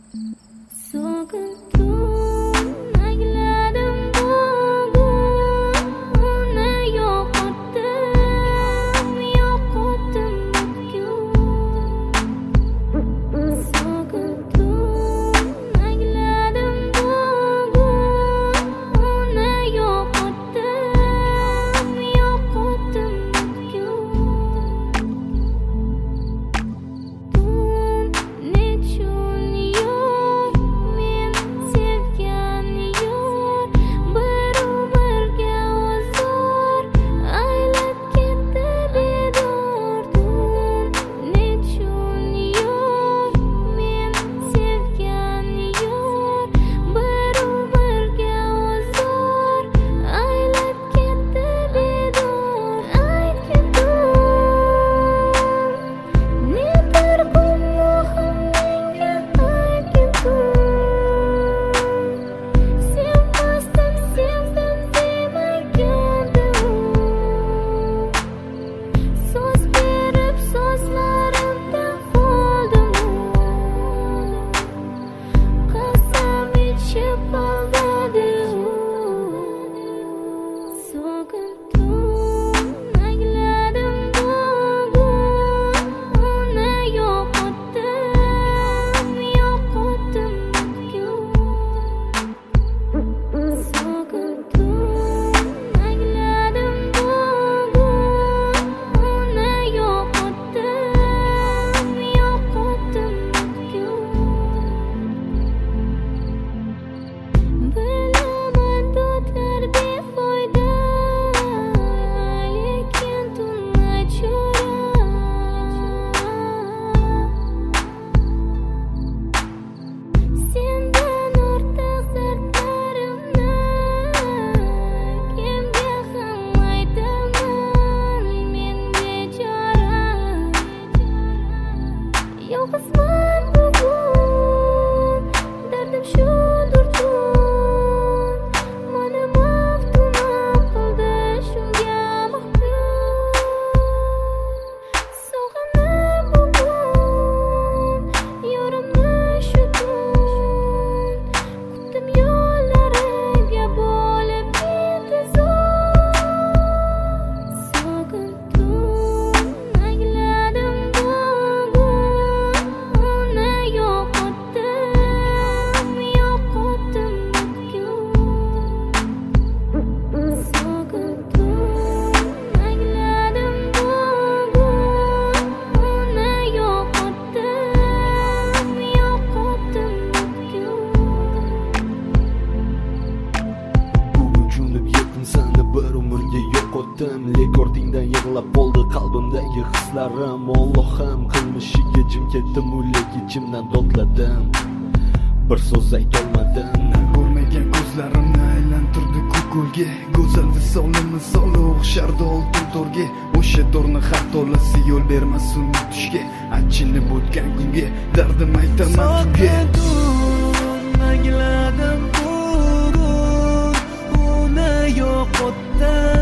Lek ortingdan yig'lab bo'ldi qalbimdagi hislarim. Allohim qilmishiga jim ketdim, lek ichimdan dodladim. Bir so'z aytolmadim. Ko'rmagan ko'zlarimni aylantirdi ko'lga. Go'zal visolimiz soli o'xshardi oltin to'rga. O'sha to'rni har to'lasi yo'l bermasin tutishga. Achinib o'tgan kunga dardim aytaman tunga. Angladim bugun uni yo'qotdim.